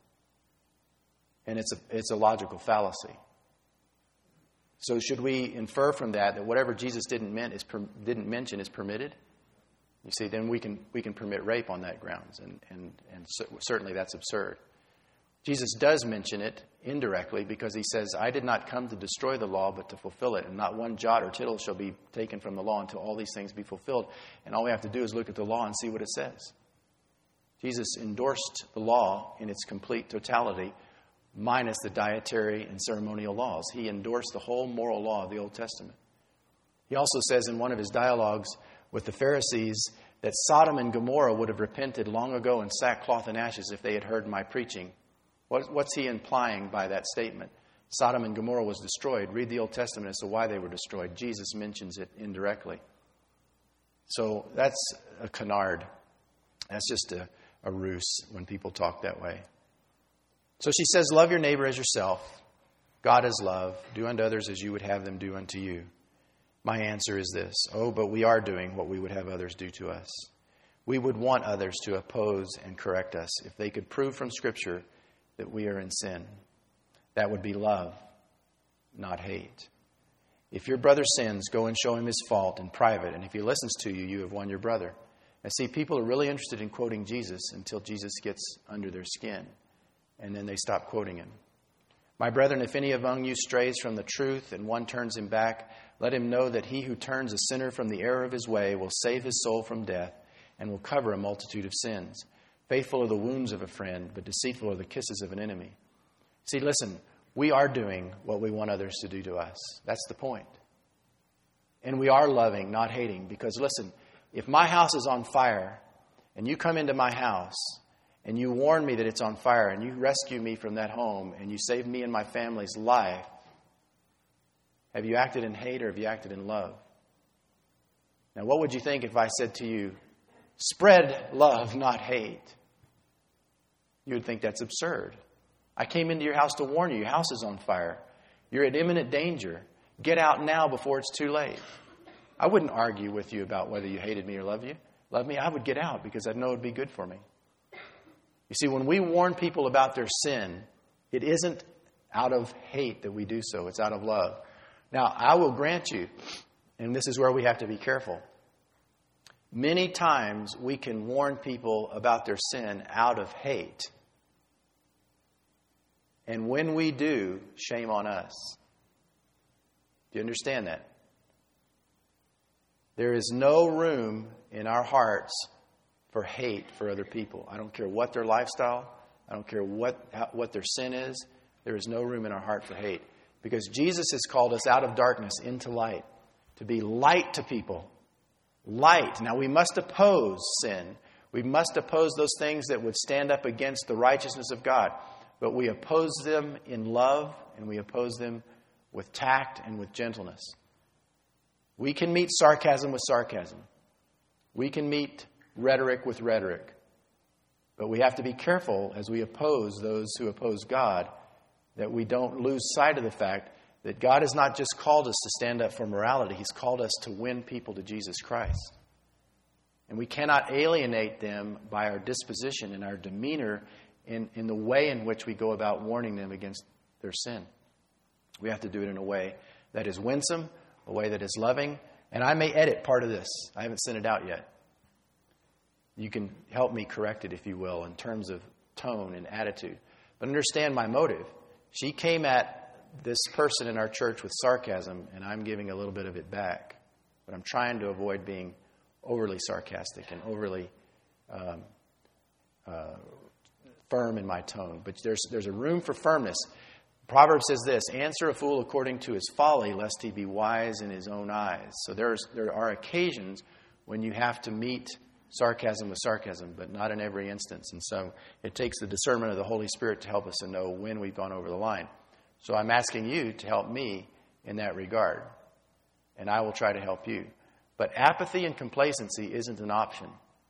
A: and it's a logical fallacy. So should we infer from that whatever Jesus didn't mention is permitted? You see, then we can permit rape on that grounds, and certainly that's absurd. Jesus does mention it indirectly because he says, "I did not come to destroy the law, but to fulfill it. And not one jot or tittle shall be taken from the law until all these things be fulfilled." And all we have to do is look at the law and see what it says. Jesus endorsed the law in its complete totality, minus the dietary and ceremonial laws. He endorsed the whole moral law of the Old Testament. He also says in one of his dialogues with the Pharisees that Sodom and Gomorrah would have repented long ago in sackcloth and ashes if they had heard my preaching. What's he implying by that statement? Sodom and Gomorrah was destroyed. Read the Old Testament as to why they were destroyed. Jesus mentions it indirectly. So that's a canard. That's just a ruse when people talk that way. So she says, "Love your neighbor as yourself. God is love. Do unto others as you would have them do unto you." My answer is this: oh, but we are doing what we would have others do to us. We would want others to oppose and correct us if they could prove from Scripture that we are in sin. That would be love, not hate. If your brother sins, go and show him his fault in private, and if he listens to you, you have won your brother. I see people are really interested in quoting Jesus until Jesus gets under their skin, and then they stop quoting him. My brethren, if any among you strays from the truth and one turns him back, let him know that he who turns a sinner from the error of his way will save his soul from death and will cover a multitude of sins. Faithful are the wounds of a friend, but deceitful are the kisses of an enemy. See, listen, we are doing what we want others to do to us. That's the point. And we are loving, not hating, because listen, if my house is on fire and you come into my house and you warn me that it's on fire and you rescue me from that home and you save me and my family's life, have you acted in hate or have you acted in love? Now, what would you think if I said to you, spread love, not hate? You would think that's absurd. I came into your house to warn you. Your house is on fire. You're in imminent danger. Get out now before it's too late. I wouldn't argue with you about whether you hated me or loved me. I would get out because I know it would be good for me. You see, when we warn people about their sin, it isn't out of hate that we do so. It's out of love. Now, I will grant you, and this is where we have to be careful, many times we can warn people about their sin out of hate. And when we do, shame on us. Do you understand that? There is no room in our hearts for hate for other people. I don't care what their lifestyle. I don't care what their sin is. There is no room in our heart for hate. Because Jesus has called us out of darkness into light. To be light to people. Light. Now we must oppose sin. We must oppose those things that would stand up against the righteousness of God. But we oppose them in love, and we oppose them with tact and with gentleness. We can meet sarcasm with sarcasm. We can meet rhetoric with rhetoric. But we have to be careful as we oppose those who oppose God, that we don't lose sight of the fact that God has not just called us to stand up for morality. He's called us to win people to Jesus Christ. And we cannot alienate them by our disposition and our demeanor in the way in which we go about warning them against their sin. We have to do it in a way that is winsome, a way that is loving. And I may edit part of this. I haven't sent it out yet. You can help me correct it, if you will, in terms of tone and attitude. But understand my motive. She came at this person in our church with sarcasm, and I'm giving a little bit of it back. But I'm trying to avoid being overly sarcastic and overly firm in my tone. But there's a room for firmness. Proverbs says this: answer a fool according to his folly, lest he be wise in his own eyes. So there are occasions when you have to meet sarcasm with sarcasm, but not in every instance. And so it takes the discernment of the Holy Spirit to help us to know when we've gone over the line. So I'm asking you to help me in that regard, and I will try to help you. But apathy and complacency isn't an option.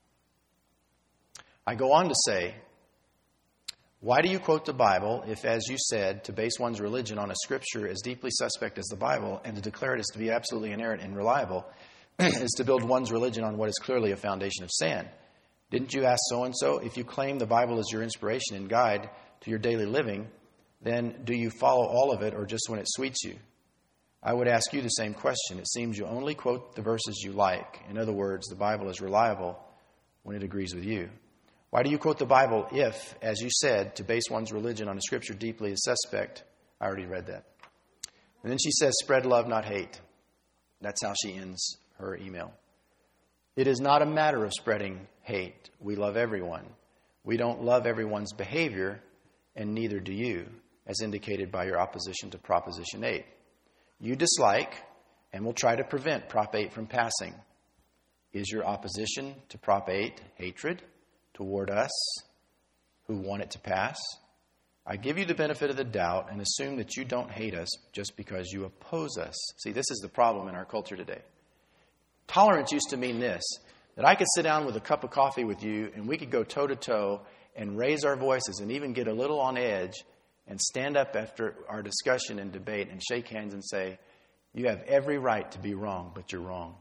A: I go on to say, why do you quote the Bible if, as you said, to base one's religion on a scripture as deeply suspect as the Bible and to declare it as to be absolutely inerrant and reliable is to build one's religion on what is clearly a foundation of sand? Didn't you ask so-and-so? If you claim the Bible is your inspiration and guide to your daily living, then do you follow all of it or just when it suits you? I would ask you the same question. It seems you only quote the verses you like. In other words, the Bible is reliable when it agrees with you. Why do you quote the Bible if, as you said, to base one's religion on a scripture deeply is suspect? I already read that. And then she says, spread love, not hate. That's how she ends her email. It is not a matter of spreading hate. We love everyone. We don't love everyone's behavior, and neither do you, as indicated by your opposition to Proposition 8. You dislike and will try to prevent Prop 8 from passing. Is your opposition to Prop 8 hatred toward us who want it to pass? I give you the benefit of the doubt and assume that you don't hate us just because you oppose us. See, this is the problem in our culture today. Tolerance used to mean this, that I could sit down with a cup of coffee with you and we could go toe-to-toe and raise our voices and even get a little on edge and stand up after our discussion and debate and shake hands and say, you have every right to be wrong, but you're wrong.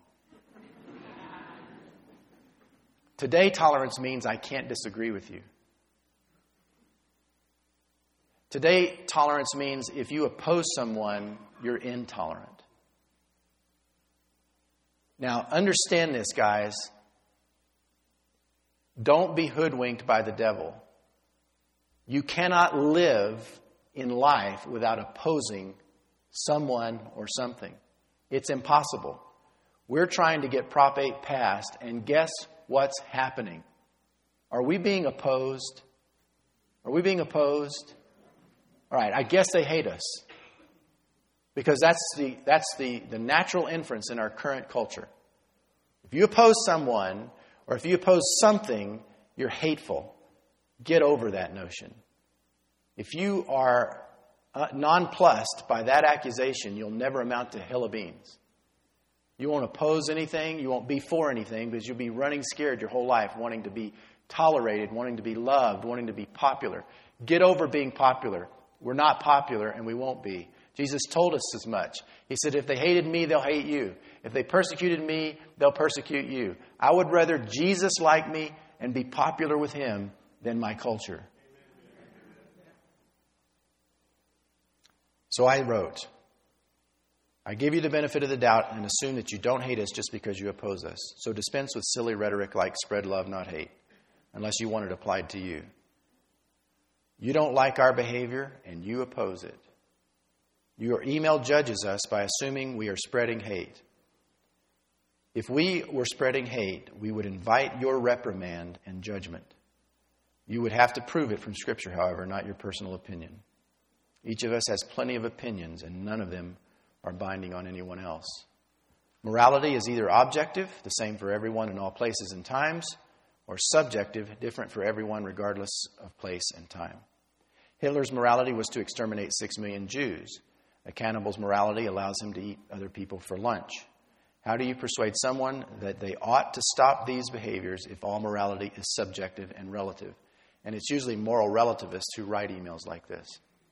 A: Today, tolerance means I can't disagree with you. Today, tolerance means if you oppose someone, you're intolerant. Now, understand this, guys. Don't be hoodwinked by the devil. You cannot live in life without opposing someone or something. It's impossible. We're trying to get Prop 8 passed, and guess what's happening? Are we being opposed? Are we being opposed? All right, I guess they hate us. Because that's the natural inference in our current culture. If you oppose someone, or if you oppose something, you're hateful. Get over that notion. If you are nonplussed by that accusation, you'll never amount to a hill of beans. You won't oppose anything. You won't be for anything because you'll be running scared your whole life, wanting to be tolerated, wanting to be loved, wanting to be popular. Get over being popular. We're not popular and we won't be. Jesus told us as much. He said, if they hated me, they'll hate you. If they persecuted me, they'll persecute you. I would rather Jesus like me and be popular with him than my culture. So I wrote, I give you the benefit of the doubt and assume that you don't hate us just because you oppose us. So dispense with silly rhetoric like spread love, not hate, unless you want it applied to you. You don't like our behavior and you oppose it. Your email judges us by assuming we are spreading hate. If we were spreading hate, we would invite your reprimand and judgment. You would have to prove it from Scripture, however, not your personal opinion. Each of us has plenty of opinions, and none of them are binding on anyone else. Morality is either objective, the same for everyone in all places and times, or subjective, different for everyone regardless of place and time. Hitler's morality was to exterminate 6 million Jews. A cannibal's morality allows him to eat other people for lunch. How do you persuade someone that they ought to stop these behaviors if all morality is subjective and relative? And it's usually moral relativists who write emails like this.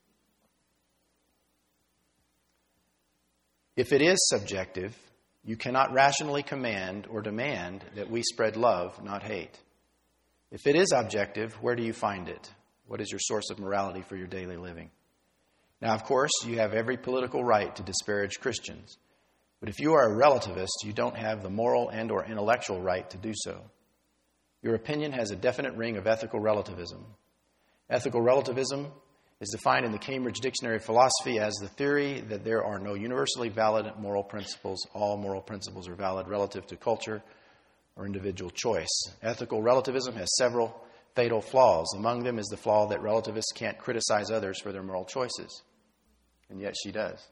A: If it is subjective, you cannot rationally command or demand that we spread love, not hate. If it is objective, where do you find it? What is your source of morality for your daily living? Now, of course, you have every political right to disparage Christians. But if you are a relativist, you don't have the moral and or intellectual right to do so. Your opinion has a definite ring of ethical relativism. Ethical relativism is defined in the Cambridge Dictionary of Philosophy as the theory that there are no universally valid moral principles. All moral principles are valid relative to culture or individual choice. Ethical relativism has several fatal flaws. Among them is the flaw that relativists can't criticize others for their moral choices. And yet she does.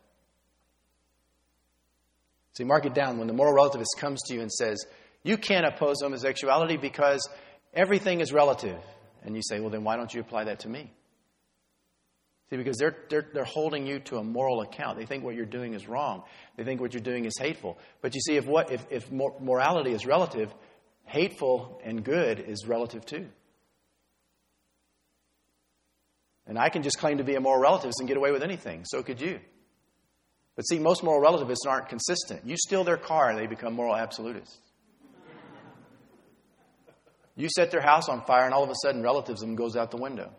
A: See, mark it down. When the moral relativist comes to you and says, you can't oppose homosexuality because everything is relative. And you say, well, then why don't you apply that to me? See, because they're holding you to a moral account. They think what you're doing is wrong. They think what you're doing is hateful. But you see, if morality is relative, hateful and good is relative too. And I can just claim to be a moral relativist and get away with anything. So could you. But see, most moral relativists aren't consistent. You steal their car and they become moral absolutists. You set their house on fire and all of a sudden relativism goes out the window.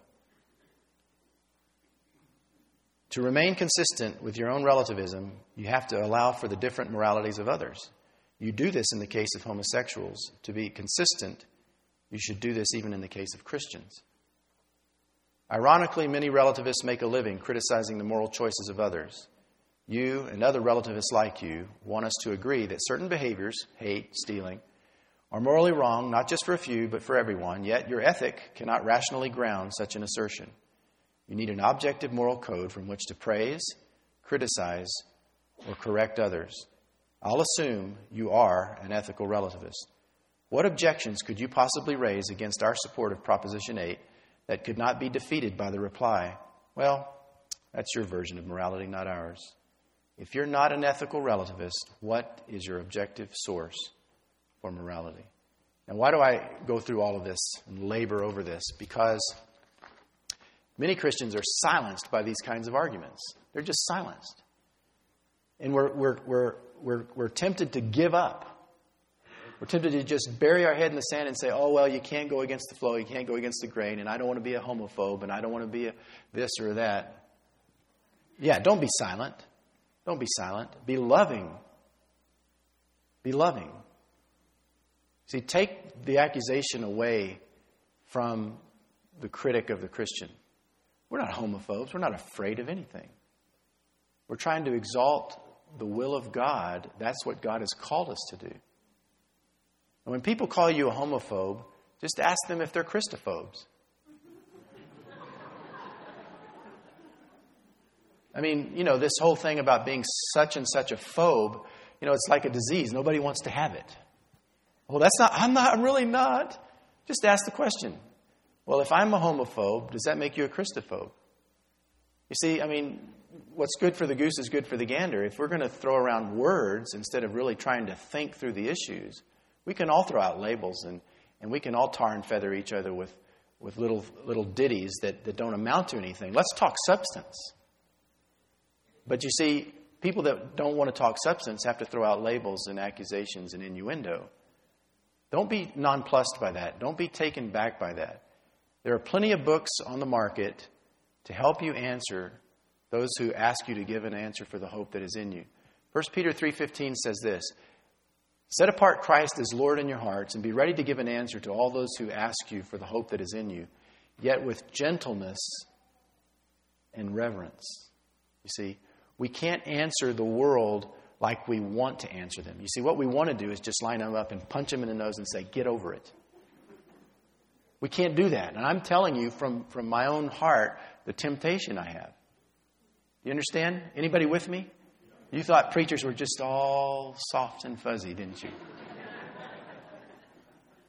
A: To remain consistent with your own relativism, you have to allow for the different moralities of others. You do this in the case of homosexuals. To be consistent, you should do this even in the case of Christians. Ironically, many relativists make a living criticizing the moral choices of others. You and other relativists like you want us to agree that certain behaviors, hate, stealing, are morally wrong, not just for a few, but for everyone, yet your ethic cannot rationally ground such an assertion. You need an objective moral code from which to praise, criticize, or correct others. I'll assume you are an ethical relativist. What objections could you possibly raise against our support of Proposition 8 that could not be defeated by the reply, well, that's your version of morality, not ours. If you're not an ethical relativist, what is your objective source for morality? Now, why do I go through all of this and labor over this? Because many Christians are silenced by these kinds of arguments. They're just silenced. And we're tempted to give up. We're tempted to just bury our head in the sand and say, oh, well, you can't go against the flow, you can't go against the grain, and I don't want to be a homophobe, and I don't want to be a this or that. Yeah, don't be silent. Don't be silent. Be loving. Be loving. See, take the accusation away from the critic of the Christian. We're not homophobes. We're not afraid of anything. We're trying to exalt the will of God. That's what God has called us to do. And when people call you a homophobe, just ask them if they're Christophobes. I mean, this whole thing about being such and such a phobe, it's like a disease. Nobody wants to have it. Well, I'm really not. Just ask the question. Well, if I'm a homophobe, does that make you a Christophobe? You see, what's good for the goose is good for the gander. If we're going to throw around words instead of really trying to think through the issues, we can all throw out labels and we can all tar and feather each other with little ditties that don't amount to anything. Let's talk substance. But you see, people that don't want to talk substance have to throw out labels and accusations and innuendo. Don't be nonplussed by that. Don't be taken back by that. There are plenty of books on the market to help you answer those who ask you to give an answer for the hope that is in you. 1 Peter 3:15 says this, set apart Christ as Lord in your hearts and be ready to give an answer to all those who ask you for the hope that is in you, yet with gentleness and reverence. You see, we can't answer the world like we want to answer them. You see, what we want to do is just line them up and punch them in the nose and say, get over it. We can't do that. And I'm telling you from my own heart the temptation I have. You understand? Anybody with me? You thought preachers were just all soft and fuzzy, didn't you?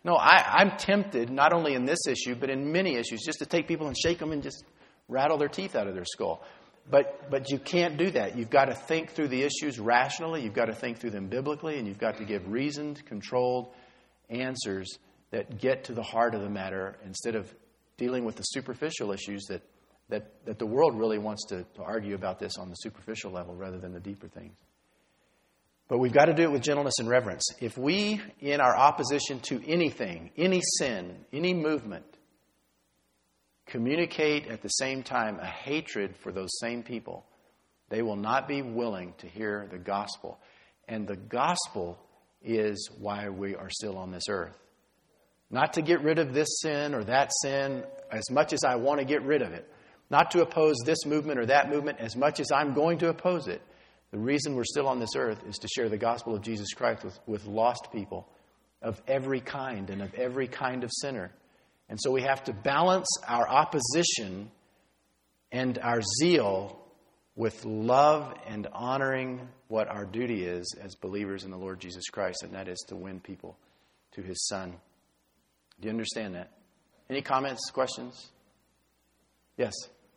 A: No, I'm tempted, not only in this issue, but in many issues, just to take people and shake them and just rattle their teeth out of their skull. But you can't do that. You've got to think through the issues rationally. You've got to think through them biblically. And you've got to give reasoned, controlled answers that get to the heart of the matter instead of dealing with the superficial issues that the world really wants to argue about this on the superficial level rather than the deeper things. But we've got to do it with gentleness and reverence. If we, in our opposition to anything, any sin, any movement, communicate at the same time a hatred for those same people, they will not be willing to hear the gospel. And the gospel is why we are still on this earth. Not to get rid of this sin or that sin as much as I want to get rid of it. Not to oppose this movement or that movement as much as I'm going to oppose it. The reason we're still on this earth is to share the gospel of Jesus Christ with lost people of every kind and of every kind of sinner. And so we have to balance our opposition and our zeal with love and honoring what our duty is as believers in the Lord Jesus Christ, and that is to win people to His Son. Do you understand that? Any comments, questions? Yes?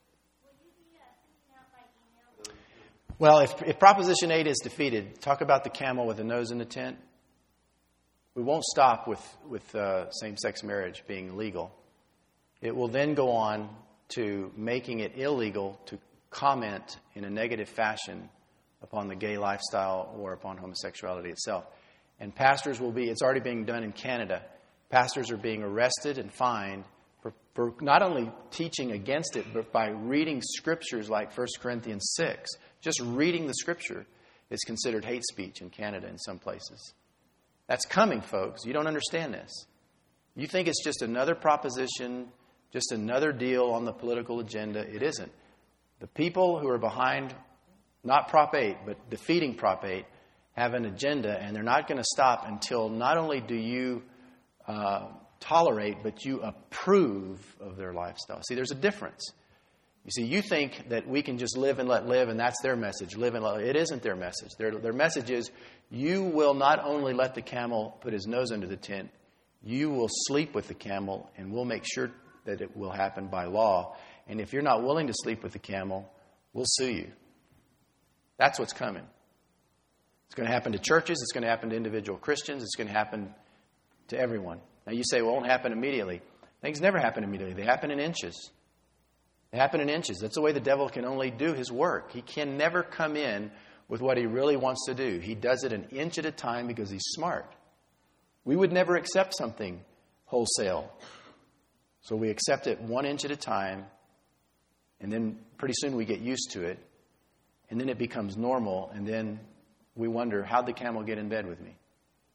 A: Well, if Proposition 8 is defeated, talk about the camel with the nose in the tent. We won't stop with same-sex marriage being legal. It will then go on to making it illegal to comment in a negative fashion upon the gay lifestyle or upon homosexuality itself. And pastors will be, it's already being done in Canada, pastors are being arrested and fined for not only teaching against it, but by reading scriptures like 1 Corinthians 6. Just reading the scripture is considered hate speech in Canada in some places. That's coming, folks. You don't understand this. You think it's just another proposition, just another deal on the political agenda. It isn't. The people who are behind, not Prop 8, but defeating Prop 8, have an agenda, and they're not going to stop until not only do you tolerate, but you approve of their lifestyle. See, there's a difference. You see, you think that we can just live and let live, and that's their message, live and let live. It isn't their message. Their message is, you will not only let the camel put his nose under the tent, you will sleep with the camel, and we'll make sure that it will happen by law. And if you're not willing to sleep with the camel, we'll sue you. That's what's coming. It's going to happen to churches. It's going to happen to individual Christians. It's going to happen to everyone. Now you say, well, it won't happen immediately. Things never happen immediately. They happen in inches. They happen in inches. That's the way the devil can only do his work. He can never come in with what he really wants to do. He does it an inch at a time because he's smart. We would never accept something wholesale. So we accept it 1 inch at a time, and then pretty soon we get used to it, and then it becomes normal, and then we wonder, how'd the camel get in bed with me?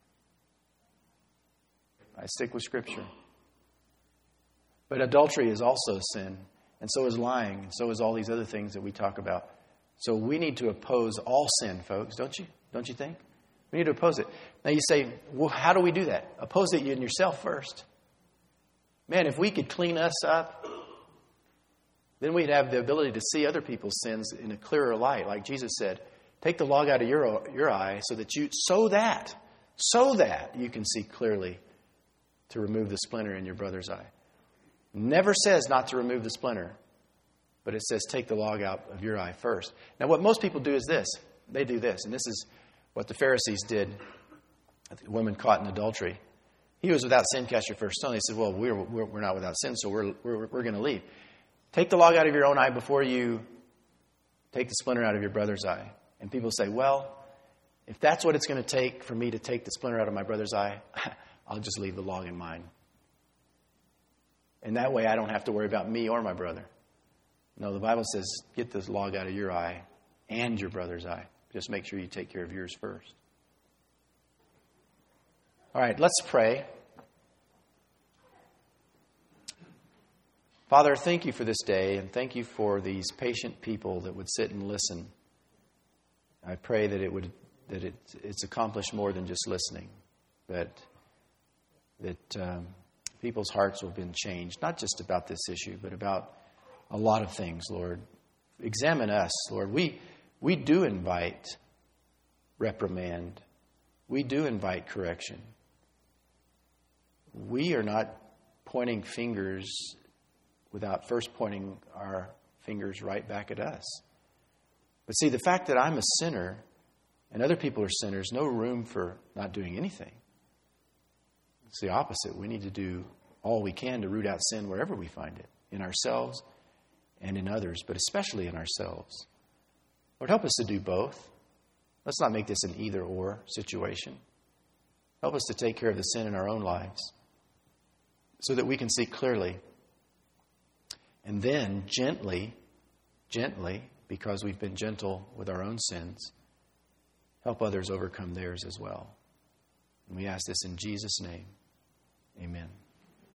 A: I stick with Scripture. But adultery is also a sin, and so is lying, and so is all these other things that we talk about. So we need to oppose all sin, folks, don't you? Don't you think? We need to oppose it. Now you say, well, how do we do that? Oppose it in yourself first. Man, if we could clean us up, then we'd have the ability to see other people's sins in a clearer light. Like Jesus said, take the log out of your eye so that you can see clearly to remove the splinter in your brother's eye. Never says not to remove the splinter, but it says take the log out of your eye first. Now, what most people do is this. They do this, and this is what the Pharisees did. The woman caught in adultery. He was without sin, cast your first stone. They said, well, we're not without sin, so we're going to leave. Take the log out of your own eye before you take the splinter out of your brother's eye. And people say, well, if that's what it's going to take for me to take the splinter out of my brother's eye, I'll just leave the log in mine. And that way I don't have to worry about me or my brother. No, the Bible says, get this log out of your eye and your brother's eye. Just make sure you take care of yours first. All right, let's pray. Father, thank you for this day, and thank you for these patient people that would sit and listen. I pray that it's accomplished more than just listening, that people's hearts will have been changed, not just about this issue, but about a lot of things, Lord. Examine us, Lord. We do invite reprimand. We do invite correction. we are not pointing fingers without first pointing our fingers right back at us. But see, the fact that I'm a sinner and other people are sinners, no room for not doing anything. It's the opposite. We need to do all we can to root out sin wherever we find it, in ourselves and in others, but especially in ourselves. Lord, help us to do both. Let's not make this an either-or situation. Help us to take care of the sin in our own lives so that we can see clearly. And then gently, because we've been gentle with our own sins, help others overcome theirs as well. And we ask this in Jesus' name. Amen.